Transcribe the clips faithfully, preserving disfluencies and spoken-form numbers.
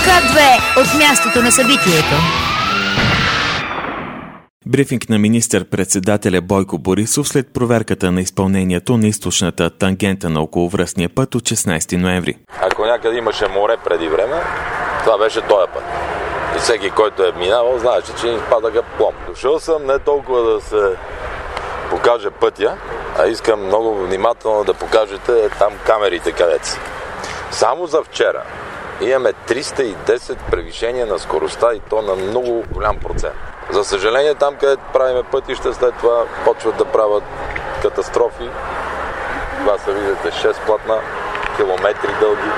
К две от мястото на събитието. Брифинг на министър-председателя Бойко Борисов след проверката на изпълнението на източната тангента на околовръстния път от шестнайсети ноември. Ако някъде имаше море преди време, това беше този път. И всеки, който е минавал, знаеше, че ни падаха пломб. Дошъл съм не толкова да се покаже пътя, а искам много внимателно да покажете там камерите където са. Само за вчера имаме триста и десет превишения на скоростта и то на много голям процент. За съжаление, там където правиме пътища, след това почват да правят катастрофи. Това са, виждате, шест платна, километри дълги.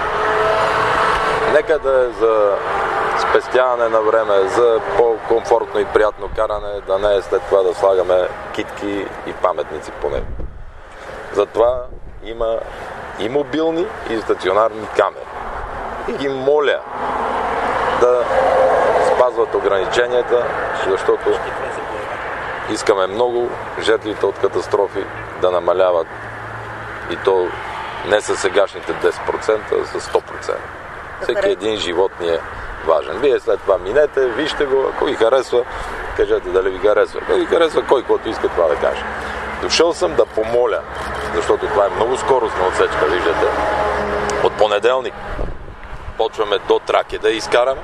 Нека да е за спестяване на време, за по-комфортно и приятно каране, да не е след това да слагаме китки и паметници по него. Затова има и мобилни, и стационарни камери. И ги моля да спазват ограниченията, защото искаме много жертвите от катастрофи да намаляват и то не със сегашните десет процента, а с сто процента. Всеки един живот ни е важен. Вие след това минете, вижте го, ако ви харесва, кажете дали ви харесва. Ако ви харесва, кой който иска това да каже. Дошъл съм да помоля, защото това е много скоростна отсечка, виждате. От понеделник почваме до Тракия да изкараме.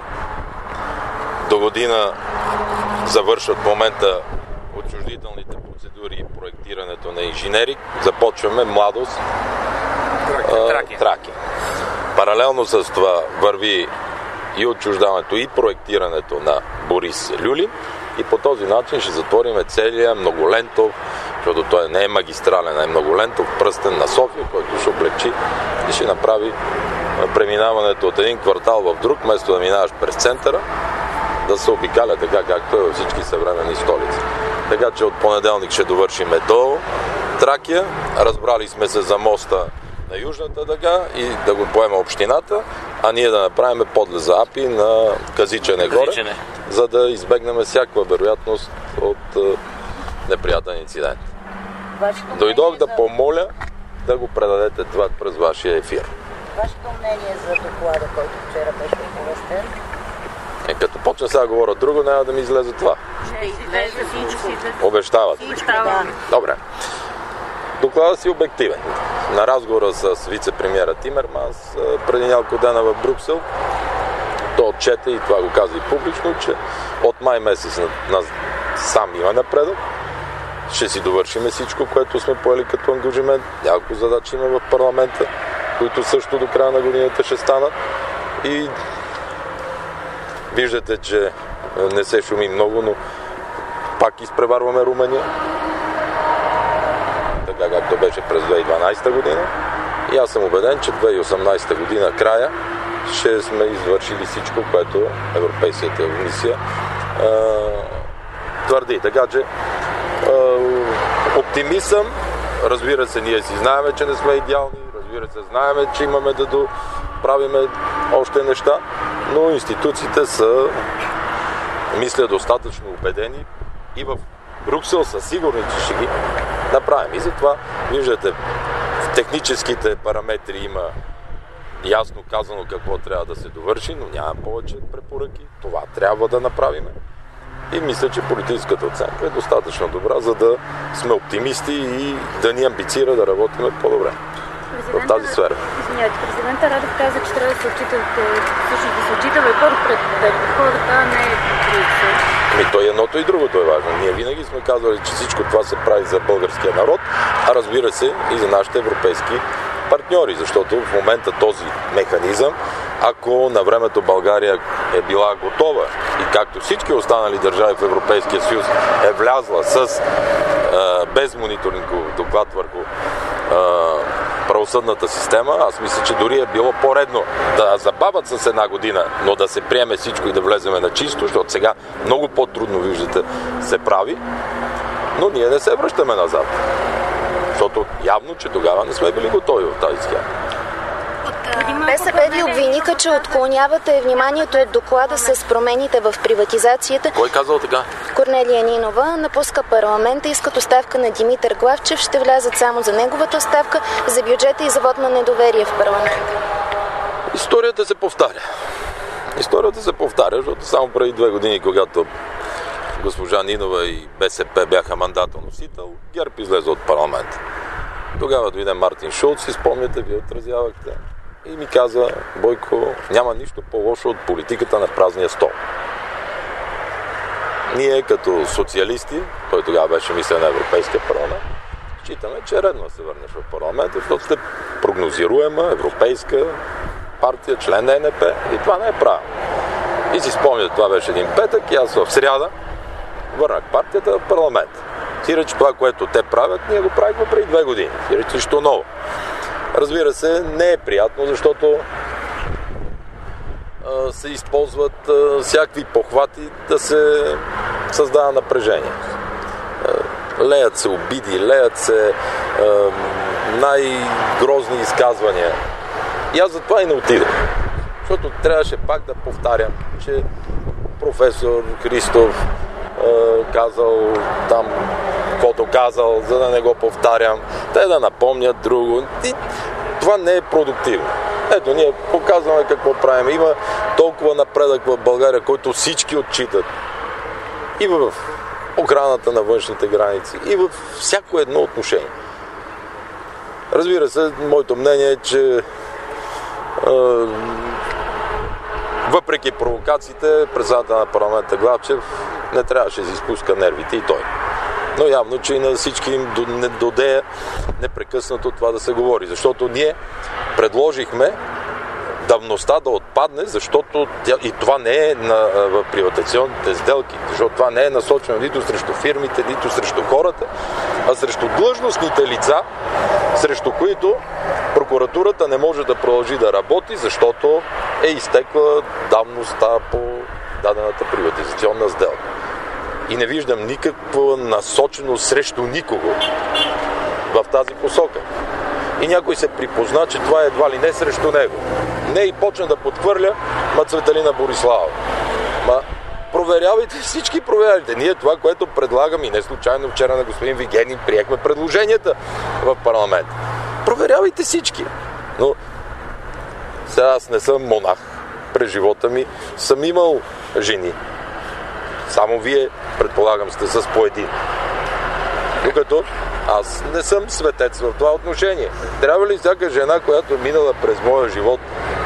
До година завършват в момента отчуждителните процедури и проектирането на инженери. Започваме Младост, Тракия. Тракия. Паралелно с това върви и отчуждаването, и проектирането на Борис Люлин. И по този начин ще затворим целия многолентов, защото той не е магистрален, а е многолентов пръстен на София, който ще облегчи и ще направи преминаването от един квартал в друг, вместо да минаваш през центъра, да се обикаля така, както е във всички съвременни столици. Така че от понеделник ще довършиме до Тракия. Разбрали сме се за моста на Южната дъга и да го поема общината, а ние да направим подлез за АПИ на Казичене горе, за да избегнем всякаква вероятност от е, неприятен инцидент. Дойдох да помоля да го предадете това през вашия ефир. Вашето мнение за доклада, който вчера беше оповестен? Е, като почна сега да говоря друго, няма да ми излезе това. Ще излезе всичко. Обещават. Да. Добре. Докладът си обективен. На разговора с вице-премиера Тимерманс преди няколко дена в Брюксел, той отчете, и това го каза и публично, че от май месец на, на сам има напредък. Ще си довършиме всичко, което сме поели като ангажимент. Няколко задачи има в парламента, които също до края на годината ще станат. И виждате, че не се шуми много, но пак изпреварваме Румъния. Така както беше през две хиляди и дванадесета година. И аз съм убеден, че две хиляди и осемнадесета година края ще сме извършили всичко, което Европейската комисия е, твърди. Така че е, оптимист съм. Разбира се, ние си знаем, че не сме идеални. Разбира се, знаем, че имаме да доправиме още неща, но институциите са, мисля, достатъчно убедени и в Брюксел са сигурни, че ще ги направим. И затова, виждате, в техническите параметри има ясно казано какво трябва да се довърши, но няма повече препоръки. Това трябва да направим. И мисля, че политическата оценка е достатъчно добра, за да сме оптимисти и да ни амбицира да работим по-добре в тази сфера. Извинявайте, президента Радев каза, че трябва да се отчитате, всъщност да се отчитаме хора пред хората, а не пред. Ами то едното и другото е важно. Ние винаги сме казвали, че всичко това се прави за българския народ, а разбира се и за нашите европейски партньори, защото в момента този механизъм, ако на времето България е била готова и както всички останали държави в Европейския съюз е влязла с е, без мониторингов доклад върху е, правосъдната система, аз мисля, че дори е било по-редно да забавят с една година, но да се приеме всичко и да влеземе на чисто, защото сега много по-трудно, виждате, се прави, но ние не се връщаме назад. Защото явно, че тогава не сме били готови в тази схема. БСП ви обвиниха, че отклонявате вниманието от доклада с промените в приватизацията. Кой казал така? Корнелия Нинова напуска парламента, искат оставка на Димитър Главчев, ще влязат само за неговата оставка, за бюджета и за вот на недоверие в парламента. Историята се повтаря. Историята се повтаря, защото само преди две години, когато госпожа Нинова и БСП бяха мандатоносител, ГЕРБ излезе от парламента. Тогава дойде Мартин Шулц, и спомняте, вие отразявахте, и ми каза: Бойко, няма нищо по-лошо от политиката на празния стол. Ние като социалисти, той тогава беше мисля на Европейския парламент, считаме, че е редно да се върнеш в парламента, защото сте прогнозируема европейска партия, член на Н П, и това не е правилно. И си спомняте, това беше един петък, и аз в сряда върнах партията в парламента. Сиреч това, което те правят, ние го правихме преди две години. Сиреч нищо ново. Разбира се, не е приятно, защото а, се използват а, всякакви похвати да се създава напрежение. А, леят се обиди, леят се а, най-грозни изказвания. И аз затова и не отидох. Защото трябваше пак да повтарям, че професор Христов казал там, каквото казал, за да не го повтарям, те да напомнят друго. И това не е продуктивно. Ето, ние показваме какво правим. Има толкова напредък в България, който всички отчитат. И в охраната на външните граници, и в всяко едно отношение. Разбира се, моето мнение е, че е, въпреки провокациите, председател на парламента Главчев не трябваше да си изпуска нервите, и той. Но явно, че и на всички им не додея непрекъснато това да се говори. Защото ние предложихме давността да отпадне, защото и това не е на, в приватизационните сделки, защото това не е насочено нито срещу фирмите, нито срещу хората, а срещу длъжностните лица, срещу които прокуратурата не може да продължи да работи, защото е изтекла давността по дадената приватизационна сделка. И не виждам никаква насоченост срещу никого в тази посока. И някой се припозна, че това е едва ли не срещу него. Не, и почна да подхвърля ма Цветелина Борислава. Ма проверявайте, всички проверявайте. Ние това, което предлагам, и не случайно вчера на господин Вигенин приехме предложенията в парламента. Проверявайте всички. Но сега аз не съм монах. През живота ми съм имал жени. Само вие, предполагам, сте с по един. Докато аз не съм светец в това отношение. Трябва ли всяка жена, която е минала през моя живот,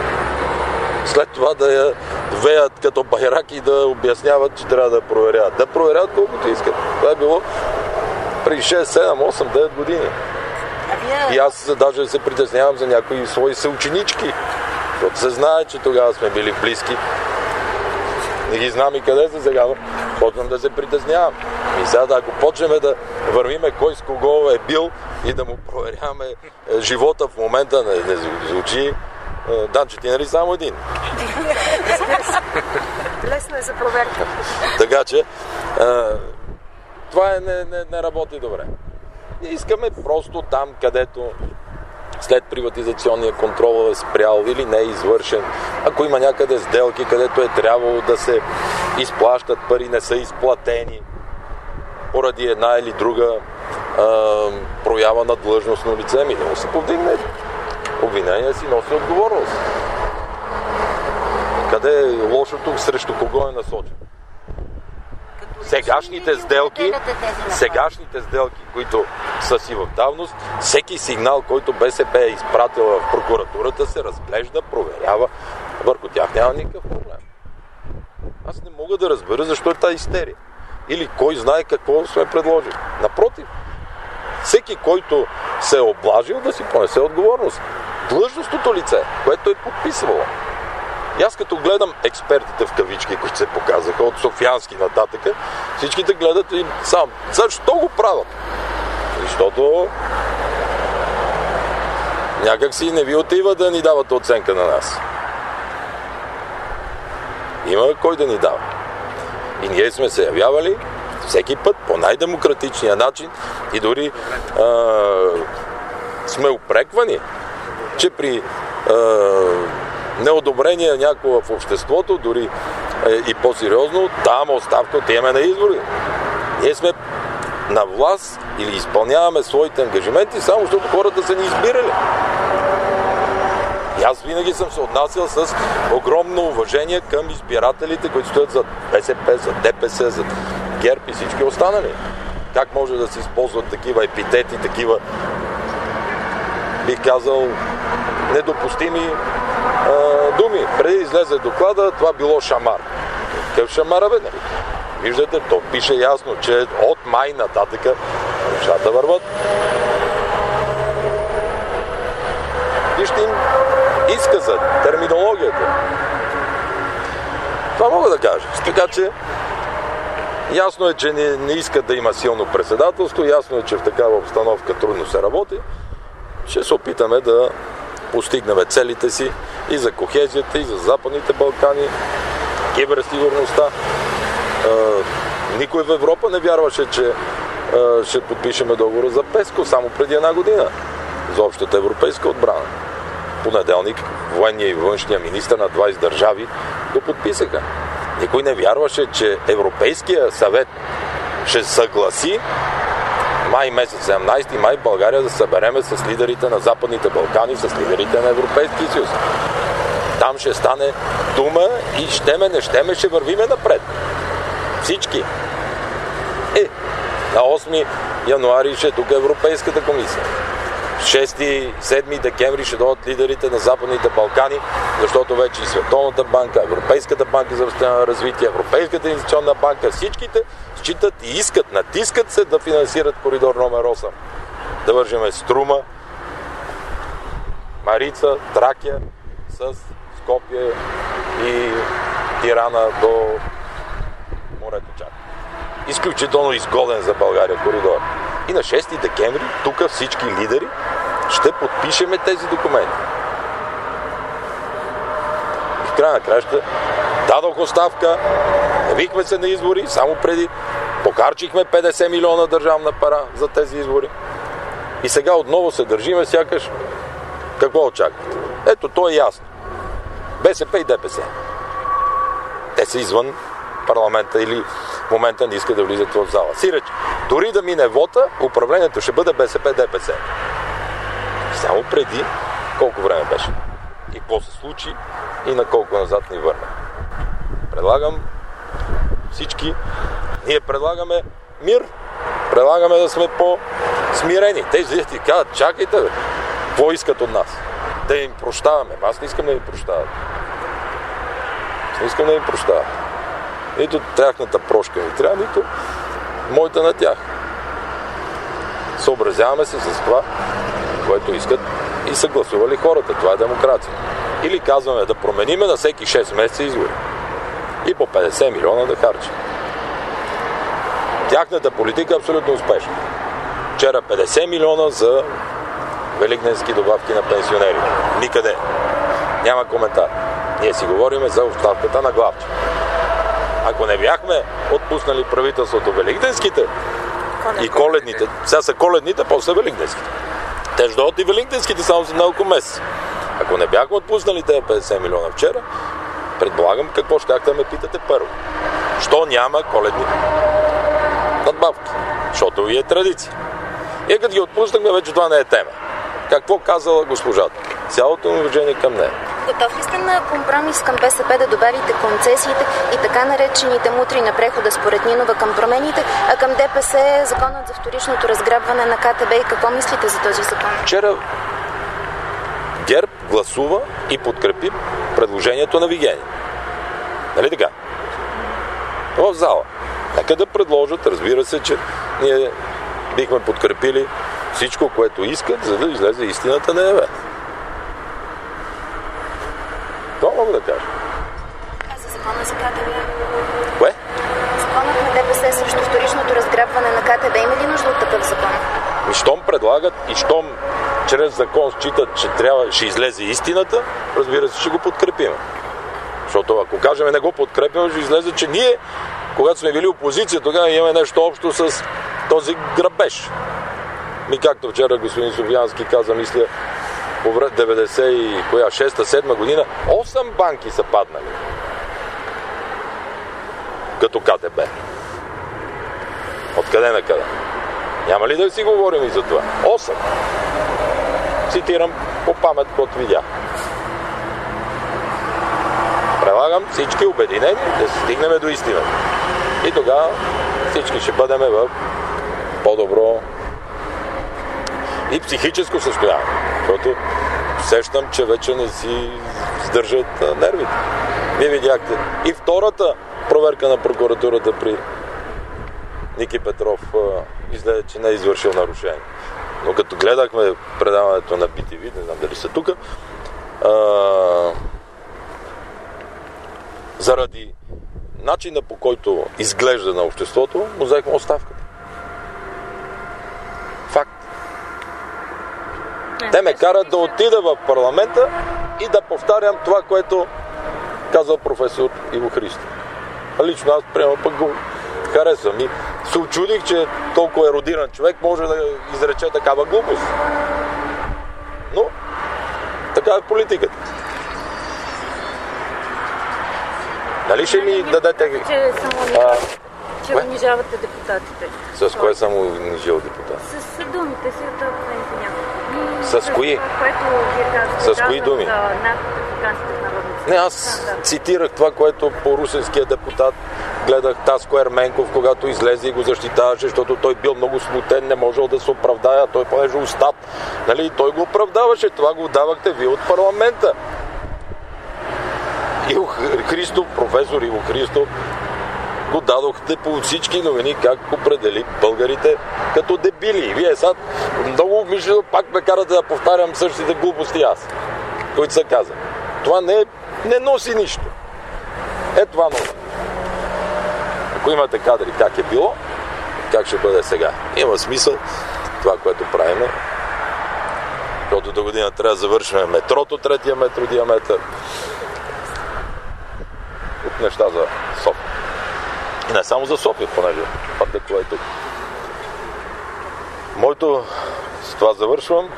след това да я веят като байрак и да обясняват, че трябва да проверяват? Да проверяват колкото искат. Това е било при шест, седем, осем, девет години. И аз даже се притеснявам за някои свои съученички, защото се знае, че тогава сме били близки. Не ги знам и къде са сега, но почвам да се притеснявам. И сега, да, ако почнем да вървиме кой с кого е бил и да му проверяваме живота в момента, не, не звучи. Данче, ти нали само един? Лесно е за проверка. Така че, а, това е, не, не, не работи добре. Ние искаме просто там, където след приватизационния контрол е спрял или не е извършен, ако има някъде сделки, където е трябвало да се изплащат пари, не са изплатени поради една или друга а, проява на длъжностно лице, ми да му се повдигне обвинение, си носи отговорност. Къде е лошото, срещу кого е насочен? Сегашните сделки, сегашните сделки, които са си в давност, всеки сигнал, който БСП е изпратил в прокуратурата, се разглежда, проверява. Върху тях няма никакъв проблем. Аз не мога да разбера защо е тази истерия. Или кой знае какво сме предложили. Напротив, всеки, който се е облажил, да си понесе отговорност. Длъжностното лице, което е подписвало. И аз като гледам експертите в кавички, които се показаха от Софиянски нататък, всичките гледат и сам. Защо го правят? Защото някак си не ви отива да ни давате оценка на нас. Има кой да ни дава. И ние сме се явявали всеки път по най-демократичния начин и дори а, сме упреквани, че при а, неодобрение някого в обществото, дори е, и по-сериозно, даваме оставка, отиваме на избори. Ние сме на власт или изпълняваме своите ангажименти, само защото хората са ни избирали. И аз винаги съм се отнасял с огромно уважение към избирателите, които стоят за БСП, за ДПС, за ГЕРБ и всички останали. Как може да се използват такива епитети, такива, бих казал, недопустими а, думи. Преди излезе доклада, това било шамар. Какъв шамар, бе, нали? Виждате, то пише ясно, че от май нататък нещата върват. Вижте им изказа, терминологията. Това мога да кажа. Така че ясно е, че не, не искат да има силно председателство, ясно е, че в такава обстановка трудно се работи. Ще се опитаме да постигнем целите си и за кохезията, и за Западните Балкани, киберсигурността. Никой в Европа не вярваше, че ще подпишеме договора за ПЕСКО само преди една година за общата европейска отбрана. Понеделник военния и външния министър на двайсет държави го подписаха. Никой не вярваше, че Европейския съвет ще съгласи май месец, седемнайсети май в България да събереме с лидерите на Западните Балкани, с лидерите на Европейския съюз. Там ще стане дума и щеме, не щеме, ще вървиме напред. Всички. Е, на осми януари ще е тук Европейската комисия. шести седми декември ще дойдат лидерите на Западните Балкани, защото вече и Световната банка, Европейската банка за възстановяване на развитие, Европейската инвестиционна банка, всичките считат и искат, натискат се да финансират коридор номер осем. Да вържеме Струма, Марица, Тракия с Скопие и Тирана до морето чак. Изключително изгоден за България коридор. И на шести декември тук всички лидери ще подпишеме тези документи. И в края на краща дадох оставка, явихме се на избори, само преди покарчихме петдесет милиона държавна пара за тези избори. И сега отново се държиме, сякаш какво очаквате? Ето, то е ясно. БСП и ДПС. Те са извън парламента или в момента не искат да влизат в зала. Сиреч, дори да мине вота, управлението ще бъде БСП-ДПС. Само преди колко време беше. И какво се случи и на колко назад ни върне. Предлагам всички, ние предлагаме мир, предлагаме да сме по-смирени. Те излизат и казват, чакайте бе, какво искат от нас? Да им прощаваме. Аз не искам да им прощавам. Аз не искам да им прощавам. Нито тяхната прошка ми трябва, нито моята на тях. Съобразяваме се с това, което искат и са гласували хората. Това е демокрация. Или казваме да промениме на всеки шест месеца избори. И по петдесет милиона да харчим. Тяхната политика е абсолютно успешна. Вчера петдесет милиона за великденски добавки на пенсионери. Никъде. Няма коментар. Ние си говорим за оставката на Главчев. Ако не бяхме отпуснали правителството великденските и коледните, сега са коледните, после великденските. Те ще дойдат и великденските само за няколко месеца. Ако не бяхме отпуснали тези петдесет милиона вчера, предполагам какво ще да ме питате първо. Що няма коледни надбавки? Защото и е традиция. И като ги отпуснахме, вече това не е тема. Какво казала госпожата? Цялото ми уважение към нея. Готов ли сте на компромис към БСП да добавите концесиите и така наречените мутри на прехода според Нинова към промените, а към ДПС законът за вторичното разграбване на КТБ и какво мислите за този закон? Вчера ГЕРБ гласува и подкрепи предложението на Вигени. Нали така? В зала. Нека да предложат, разбира се, че ние бихме подкрепили всичко, което искат, за да излезе истината на яве. Това мога да кажа. А за закона за КТБ? Кое? Законът на ДПС срещу вторичното разграбване на КТБ има ли нужда от такъв закон? И щом предлагат и щом чрез закон считат, че трябва, ще излезе истината, разбира се, ще го подкрепим. Защото ако кажем не го подкрепим, ще излезе, че ние, когато сме били опозиция, тогава имаме нещо общо с този грабеж. Ми както вчера господин Софиянски каза, мисля, по деветдесет и шеста седма година, осем банки са паднали. Като КТБ. Откъде на къде? Няма ли да си говорим и за това? осем. Цитирам по памет, който видях. Предлагам всички обединени да стигнем до истината. И тогава всички ще бъдем в по-добро и психическо състояние. Защото усещам, че вече не си сдържат нервите. Вие видяхте. И втората проверка на прокуратурата при Ники Петров изгледа, че не е извършил нарушение. Но като гледахме предаването на би ти ви, не знам дали са тук, заради начина, по който изглежда на обществото, му взехме оставката. Факт. Не, Те ме карат да отида в парламента и да повтарям това, което казал професор Иво Христов. А лично аз, приема, пък го харесвам. И се очудих, че толкова еродиран човек може да изрече такава глупост. Но, така е политиката. Нали ще ми дадете... Че само че унижавате депутатите. С кое съм унижил депутат? С думите си от обвинените някакви. С кои? Което вие казвате. С кои думи? За наркотрафикантите в Народното. Не, аз цитирах това, което по русенския депутат гледах Таско Ерменков, когато излезе и го защитаваше, защото той бил много смутен, не можел да се оправдая, той понеже устат. Нали? Той го оправдаваше, това го давахте вие от парламента. Иво Христов, професор Иво Христов, го дадохте по всички новини, как определи българите като дебили. И вие сега много умишлено пак ме карате да повтарям същите глупости аз, които са казали. Това не, не носи нищо. Е това носи. Ако имате кадри как е било, как ще бъде сега. Има смисъл това, което правим. Защото до година трябва да завършим метрото, третия метро диаметър. От неща за София. И не само за София, понеже пак да това е тук. Моето, с това завършвам,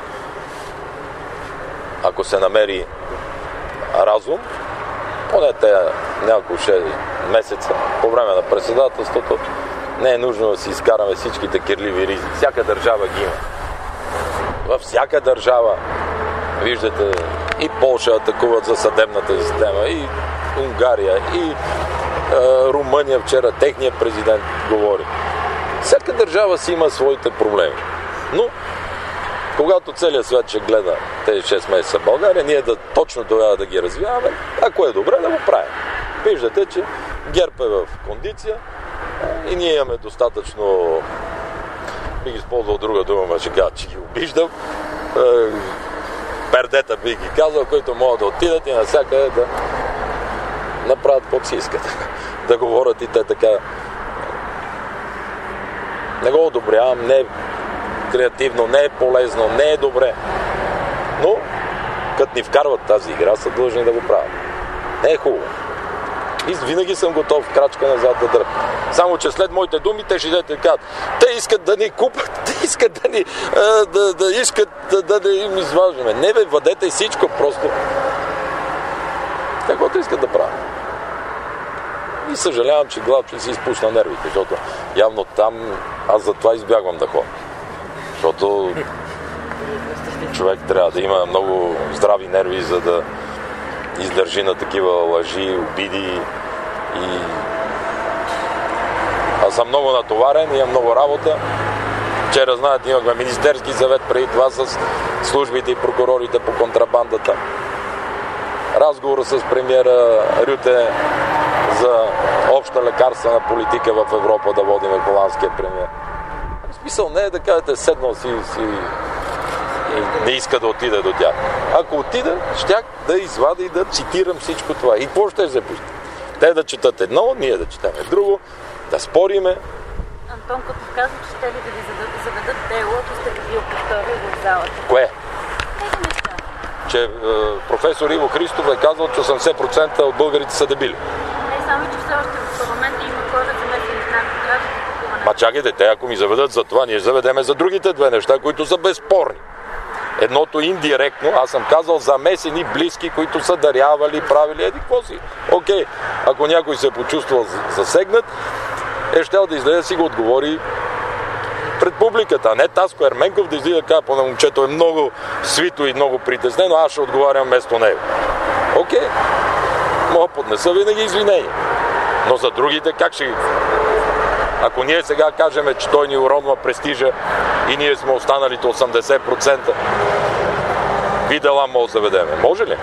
ако се намери разум, поне те няколко месеца по време на председателството, не е нужно да си изкараме всичките кирливи ризи. Всяка държава ги има. Във всяка държава, виждате, и Полша атакуват за съдебната система, и Унгария, и е, Румъния вчера, техният президент говори. Всяка държава си има своите проблеми. Но, когато целият свят ще гледа тези шест месеца в България, ние да точно тогава да ги развиваме, ако е добре, да го правим. Виждате, че ГЕРБ е в кондиция и ние имаме достатъчно, бих използвал друга дума, ма ще кажа, че ги обиждам, пердета бих ги казал, които могат да отидат и навсякъде да направят каквото си искат. Да говорят и те така. Не го одобрявам, не е креативно, не е полезно, не е добре. Но, като ни вкарват тази игра, са длъжни да го правят. Не е хубаво. И винаги съм готов крачка назад да дръпна. Само, че след моите думи, те ще идете и кажат, те искат да ни купат, те искат да ни, а, да, да искат да, да, да им изваждаме. Не бе, въдете всичко, просто каквото искат да правят. И съжалявам, че Главчев си изпусна нервите, защото явно там аз затова избягвам да ходя. Защото човек трябва да има много здрави нерви, за да издържи на такива лъжи, обиди и... Аз съм много натоварен, имам много работа. Вчера, знаете, имахме Министерски съвет преди това с службите и прокурорите по контрабандата. Разговор с премиера Рюте за обща лекарствена политика в Европа да водим холандския премиер. В смисъл не е да кажете седнал си, си и не иска да отида до тях. Ако отида, щях да извадя и да цитирам всичко това. И какво ще се пусти? Те да четат едно, ние да четем друго, да спориме. Антон Кутов каза, че ще ли да ви заведат дело, ако сте бил повторил в залата. Кое? Че е, професор Иво Христов е казал, че осемдесет процента от българите са дебили. Не само, че все още в парламента има хора замесени с наркотрафик. Ма чакайте, те ако ми заведат за това, ние заведеме за другите две неща, които са безспорни. Едното индиректно, аз съм казал замесени близки, които са дарявали, правили, еди какво си. Окей, ако някой се е почувствал засегнат, е щял да излезе да си го отговори пред публиката, а не Таско Ерменков да излиза да кажа, по момчето е много свито и много притеснено, аз ще отговарям вместо него. Окей. мога да поднеса винаги извинения. Но за другите как ще ги... Ако ние сега кажем, че той ни уронва престижа и ние сме останалите осемдесет процента, ви дела може да заведеме. Може ли?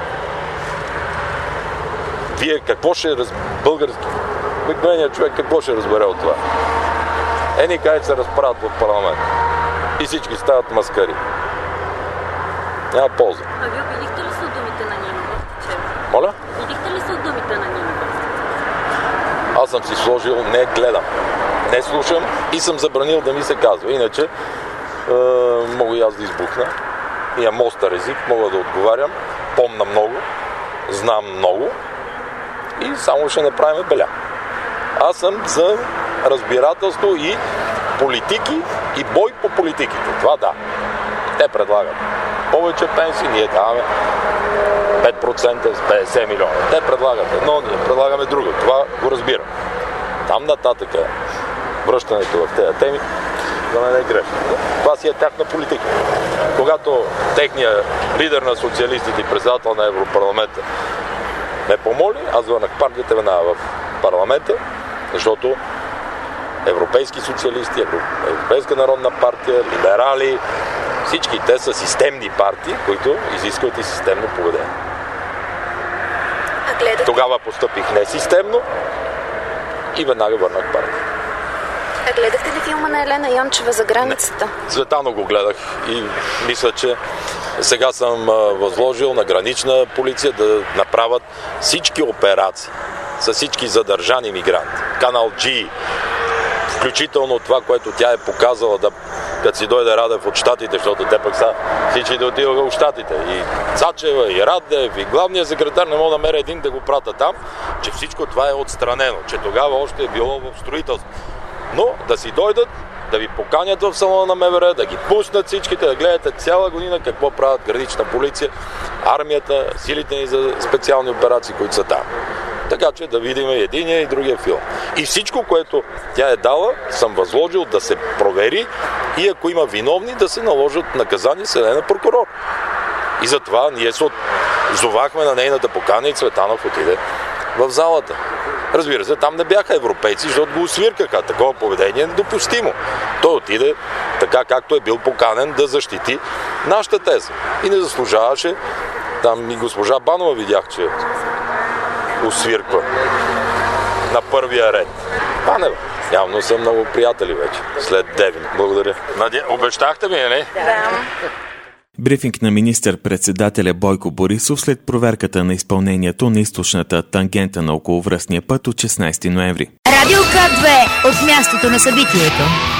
Вие какво ще раз... български? Обикновеният човек какво ще разбере от това? Ени където се разправят в парламент. И всички стават маскари. Няма полза. А вие убедихте ли се от думите на Нинова? Моля? Убедихте ли се от думите на Нинова? Аз съм си сложил, не гледам, не слушам и съм забранил да ми се казва. Иначе е, мога и аз да избухна. Имам остър език, мога да отговарям, помна много, знам много и само ще направим беля. Аз съм за разбирателство и политики и бой по политиките. Това да. Те предлагат повече пенсии, ние даваме пет процента с петдесет милиона. Те предлагат едно, ние предлагаме друго. Това го разбирам. Там нататък връщането в тези теми за мен е грешно. Това си е тяхна политика. Когато техният лидер на социалистите и председател на Европарламента ме помоли, аз върнах партията веднага в парламента, защото европейски социалисти, Европейска народна партия, либерали, всички те са системни партии, които изискват и системно поведение. Тогава постъпих несистемно и веднага върнах партия. А гледахте ли филма на Елена Йончева за границата? Не. Цветано го гледах и мисля, че сега съм възложил на гранична полиция да направят всички операции с всички задържани мигранти. Канал G, включително това, което тя е показала, да, като си дойде Радев от щатите, защото те пък са всички да отиваха от щатите. И Цачева, и Радев, и главният секретар не мога да намеря един да го прата там, че всичко това е отстранено, че тогава още е било в строителство. Но да си дойдат, да ви поканят в салона на МВР, да ги пуснат всичките, да гледате цяла година какво правят гранична полиция, армията, силите ни за специални операции, които са там. Така че да видим единия и другия филм. И всичко, което тя е дала, съм възложил да се провери и ако има виновни, да се наложат наказание седе на прокурор. И затова ние се отзовахме на нейната покана и Цветанов отиде в залата. Разбира се, там не бяха европейци, защото го освиркаха. Такова поведение е недопустимо. Той отиде така, както е бил поканен да защити нашата теза. И не заслужаваше. Там и госпожа Банова видях, че освирква на първия ред. Панева. Явно са много приятели вече. След Девин. Благодаря. Надя... Обещахте ми, не? Да. Брифинг на министър-председателя Бойко Борисов след проверката на изпълнението на източната тангента на околовръстния път от шестнайсети ноември. Радио К две от мястото на събитието.